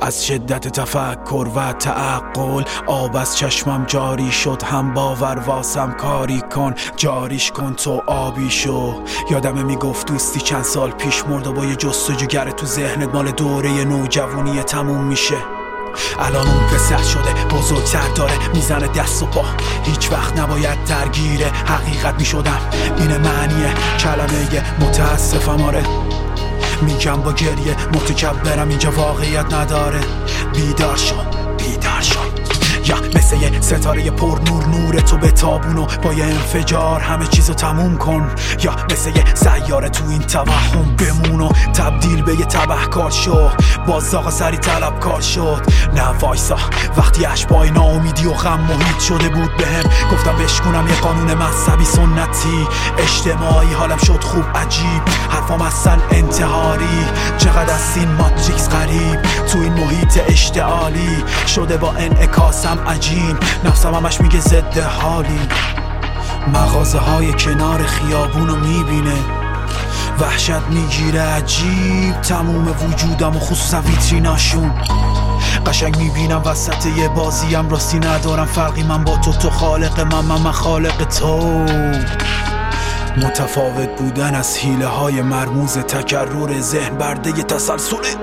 از شدت تفکر و تعقل آب از چشمم جاری شد، هم باور واسم کاری کن، جاریش کن تو آبی شو. یادمه میگفت دوستی چند سال پیش مرد و با یه جستجوگر تو ذهنت مال دوره نوجوانی تموم میشه. الان اون پسر شده بزرگتر، داره میزنه دست و پا، هیچ وقت نباید درگیر حقیقت میشدم. اینه معنی کلمه متاسفم. آره میگم با گریه متکبرم، اینجا واقعیت نداره. بیدار شو بیدار شو، یا مثل یه ستاره پر نور، نور تو به تابونو با یه انفجار همه چیزو تموم کن. یا مثل یه سیاره تو این توهم بمون و تبدیل به یه تبهکار شو. باز آقا سری طلبکار شد. نه وایسا، وقتی اشباهای ناامیدی و غم محیط شده بود بهم، گفتم بشکنم یه قانون مذهبی سنتی اجتماعی. حالم شد خوب عجیب، حرفام اصلا انتحاری. چقدر از این ماتریکس غریب تو این محیط اشتعالی شده با انعکاسم عجین. نفسم همش میگه ضد حالی. مغازه های کنار خیابونو میبینه، وحشت میگیره عجیب تموم وجودم و خصوصا ویتریناشون. قشنگ میبینم وسط یه بازیم راستی ندارم فرقی من با تو خالق من خالق تو. متفاوت بودن از حیله های مرموز تکرر ذهن برده ی تسلسله.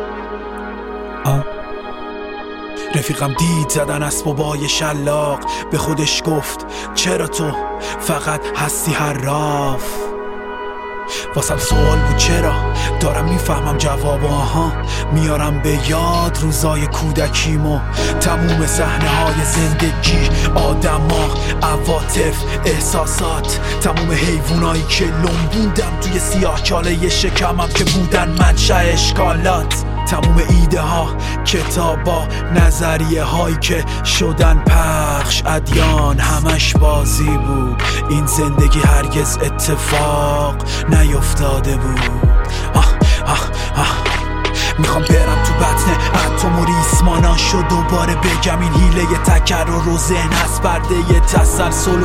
رفیقم دید زدن اسبابای شلاق، به خودش گفت چرا تو فقط هستی حراف. واسم سوال بود چرا، دارم میفهمم جواب. آها میارم به یاد روزای کودکیمو، تموم صحنه های زندگی، آدما، عواطف، احساسات، تموم حیوانایی که لنبوندم توی سیاهچاله شکمم که بودن منشأ اشکالات. تموم ایده ها، کتابا، نظریه هایی که شدن پخش، ادیان، همش بازی بود. این زندگی هرگز اتفاق نیفتاده بود. میخوام برم تو بطن اتم و ریسمانان شد دوباره بگم این حیله تکرر و ذهن هست برده ی تسلسل.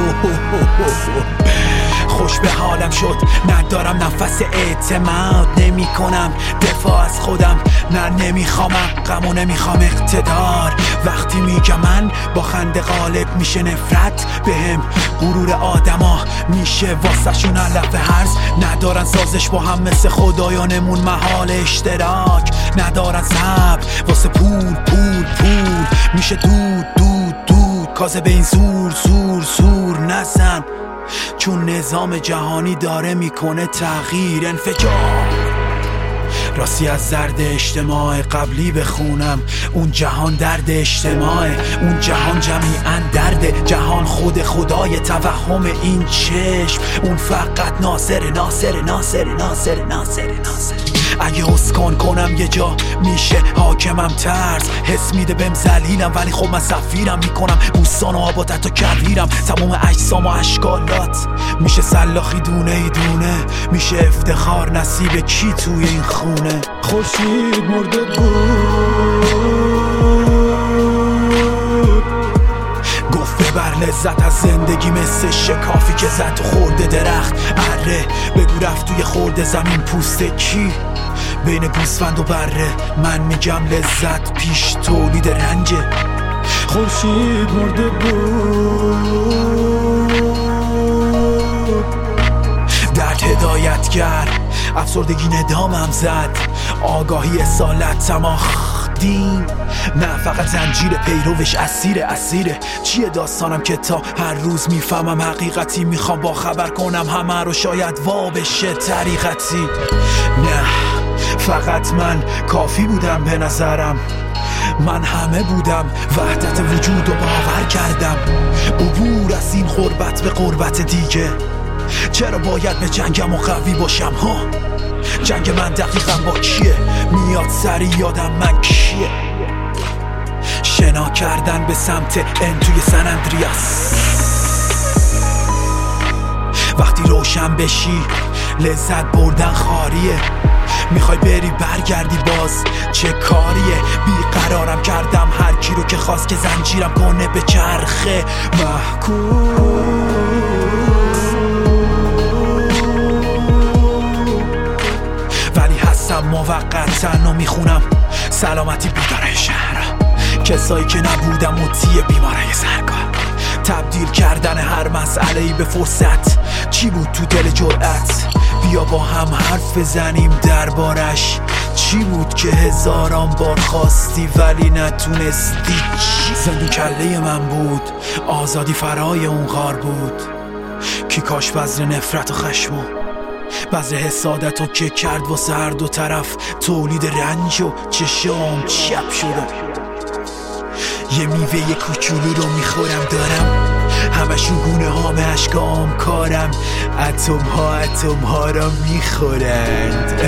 خوش به حالم شد، ندارم نفس اعتماد، نمی کنم دفاع از خودم، نه نمیخوامم غم و نمیخوام اقتدار. وقتی میگم من با خنده غالب میشه نفرت بهم، غرور آدما میشه واسه شون علف هرز. ندارن سازش با هم مثل خدایانمون، محال اشتراک ندارن صبر واسه پول میشه دود کازه به این زور نزن، چون نظام جهانی داره میکنه تغییر، انفجار. راستی از زرد اجتماع قبلی بخونم، اون جهان درد اجتماع، اون جهان جمیعا درد جهان خود خدای توهم این چشم، اون فقط ناصر. اگه اسکان کنم یه جا میشه حاکمم ترس، حس میده بهم ذلیلم ولی خب من سفیرم، میکنم بوستان و آباد حتی کویرم، تمام اجسام و اشکالات میشه سلاخی دونه ای دونه، میشه افتخار نصیب کی توی این خونه. خورشید مرده بود، گفت ببر لذت از زندگی مثل شکافی که زد و خورده درخت. اره بگو رفت توی خورده زمین پوست کی، بین گوسفند و بره. من میگم لذت پیش تولید رنجه. خورشید مرده بود، درد هدایتگر، افسردگی ندامم زد، آگاهی اصالت دین، نه فقط زنجیر پیروش اسیره. چیه داستانم که تا هر روز میفهمم حقیقتی، میخوام با خبر کنم همه رو، شاید وا بشه طریقتی. نه فقط من کافی بودم به نظرم، من همه بودم، وحدت وجود رو باور کردم، عبور از این غربت به غربت دیگه. چرا باید به جنگم و قوی باشم ها؟ جنگ من دقیقا با کیه؟ میاد سری یادم من کیه؟ شنا کردن به سمت ان توی سن اندریاس. وقتی روشن بشی لذت بردن خاریه، میخوای بری برگردی باز چه کاریه؟ بیقرارم کردم هر کی رو که خواست که زنجیرم کنه به چرخه محکوم. ولی هستم موقتاً و میخونم سلامتی بیدار شهر. کسایی که نبودم مطیع بیماره سرکار، تبدیل کردن هر مسئله‌ای به فرصت. چی بود تو دل جرأت؟ بیا با هم حرف بزنیم دربارش. چی بود که هزاران بار خواستی ولی نتونستی؟ زندون کله من بود، آزادی فرای اون غار بود. کی کاش بذر نفرت و خشم و بذر حسادت و که کرد واسه هر دو طرف تولید رنج و چشام چپ شدم. یه میوه کوچولو رو میخورم دارم همشون گونه هام اشکام کارم. اتم ها را میخورند.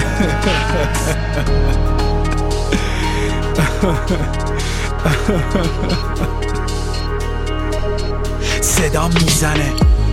صدا میزنه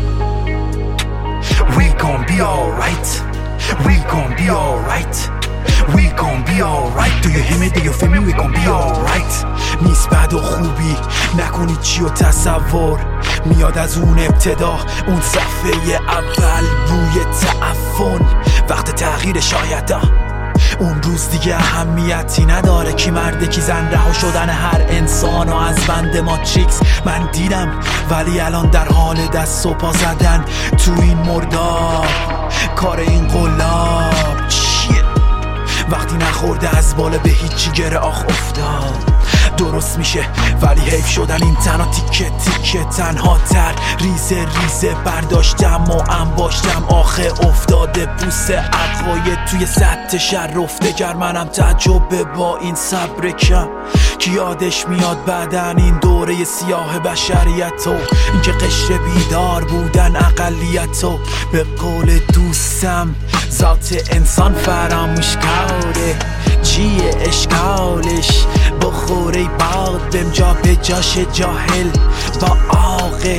We gon' be alright, we gon' be alright, we gon' be alright. Do you hear me, do you feel me, we gon' be alright. نیست بد و خوبی، نکنید چی و تصور میاد از اون ابتدا، اون صفحه اول بوی تعفن. وقت تغییر شاید اون روز دیگه اهمیتی نداره کی مرده کی زن. رها شدن هر انسان و از بند ماتریکس من دیدم، ولی الان در حال دست و پا زدن تو این مرداب. کار این قلاب چیه وقتی نخورده از بالا به هیچی گره آخ افتاد. درست میشه ولی حیف شدن این تنها تیکه تیکه تنها تر. ریزه برداشتم و انباشتم آخه افتاده پوست عقاید توی سطح شر رفته گر. منم تعجب با این صبر کم که یادش میاد بعدن این دوره سیاه بشریت و اینکه قشر بیدار بودن اقلیت و به قول دوستم ذات انسان فراموش کاره. چیه اشکالش بخوره باد بهم جا به جاش جاهل با عاقل.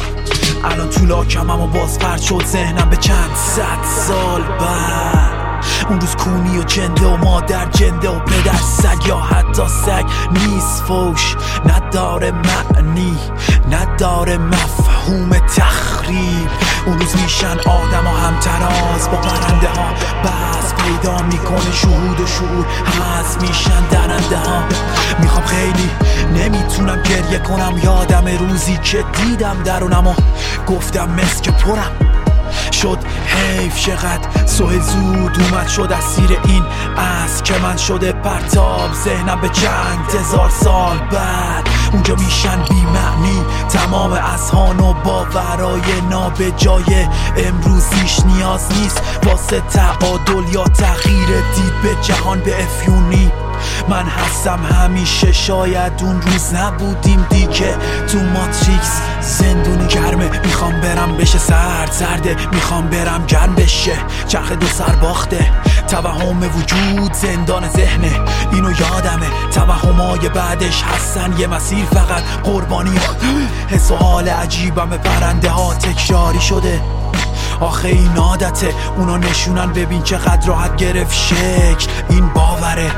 الان تو لاکمم و باز پرد شد ذهنم به چند صد سال بعد. اون روز کونی و جنده و مادر جنده و پدر سگ یا حتی سگ نیست فوش. نداره معنی نداره مفهوم تخریب. اون روز میشن آدم و همتراز با پرنده ها بس پیدا میکنه شهود و شعور هست میشن درنده ها. میخوام خیلی نمیتونم گریه کنم یادم روزی که دیدم درونم و گفتم مسک پرم شد حیف چقدر سوه زود اومد شد اسیر این از که من شده پرتاب ذهنم به چند هزار سال بعد. اونجا میشن بی معنی تمام اذهان و باورای نابجای امروزیش نیاز نیست واسه تعادل یا تغییر دید به جهان به افیونی. من هستم همیشه شاید اون روز نبودیم دیگه تو ماتریکس زندونی گرمه. میخوام برم بشه سرده میخوام برم گرم بشه چرخ دو سر باخته. توهم وجود زندان ذهنه اینو یادمه. توهمای بعدش هستن یه مسیر فقط قربانی ها. حس و حال عجیبم پرنده ها تکراری شده آخه این عادته. اونا نشونن ببین چقدر راحت گرفت شکل این باوره.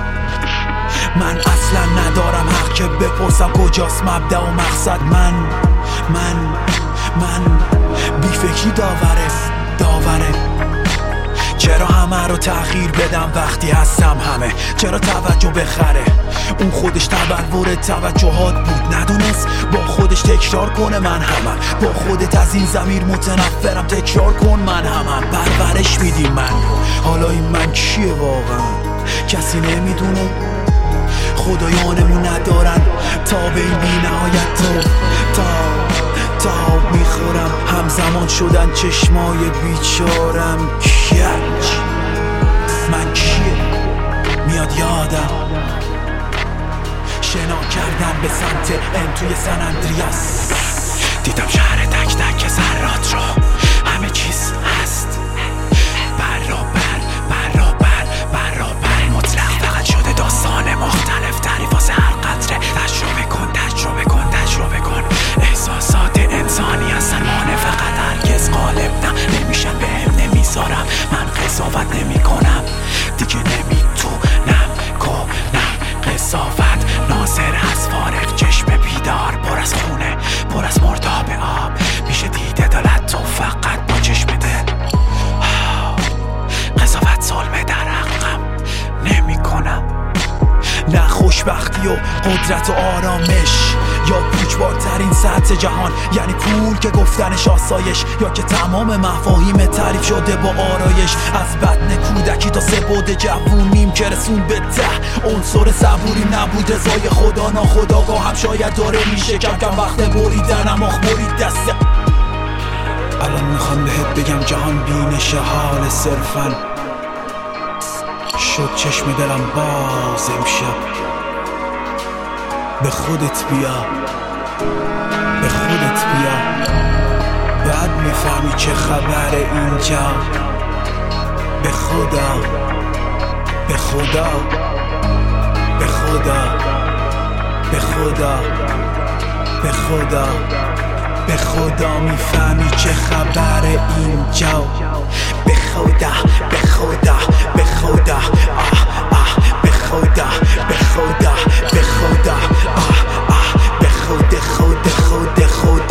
من اصلا ندارم حق که بپرسم کجاست مبدأ و مقصد. من بی فکری داوره. چرا همه رو تغییر بدم وقتی هستم همه؟ چرا توجه بخره؟ اون خودش تبلور توجهات بود ندونست با خودش تکرار کنه. من همم با خودت از این ضمیر متنفرم تکرار کن. من همم پرورش میدیم من حالا این من کیه واقعا کسی نمیدونه. خدایانمون ندارن تا به این بی نهایت تا میخورم. همزمان شدن چشمای بیچارم کج. من کیه میاد یادم شنا کردم به سمت ان توی سن اندریاس. دیدم شهر تک تک ذرات رو همه چیز هست برابر مطلق فقط شده داستان مختلف تری واسه هر قطره. تجربه کن احساسات انسانی هستن مانع فقط هرگز غالب نمیشن بهم نمیذارم. من قضاوت نمی کنم دیگه نمیتونم کنم قضاوت. ناظر از فارغ چشم بیدار پر از خونه پر از مرداب آب. قدرت و آرامش، یا پوچبارترین سطح جهان یعنی پول که گفتنش آسایش، یا که تمام مفاهیم تعریف شده با آرایش. از بدن کودکی تا سبود جوونیم که رسون به ته، عنصر صبوری نبود رضای خدا ناخداگاه هم شاید داره میشه کم کم وقت بریدنم آخ برید دسته. الان میخوام بهت بگم جهان بینش حال صرفن شد چشم دلم باز امشب. به خودت بیا، به خودت بیا، بعد میفهمی چه خبر اینجا. به خدا، به خدا، به خدا، به خدا، به خدا، به خدا میفهمی چه خبر اینجا. به خدا، به خدا، به خدا، آه آه، به خدا، به خدا، به خدا، آه آه، به خود خود خود خود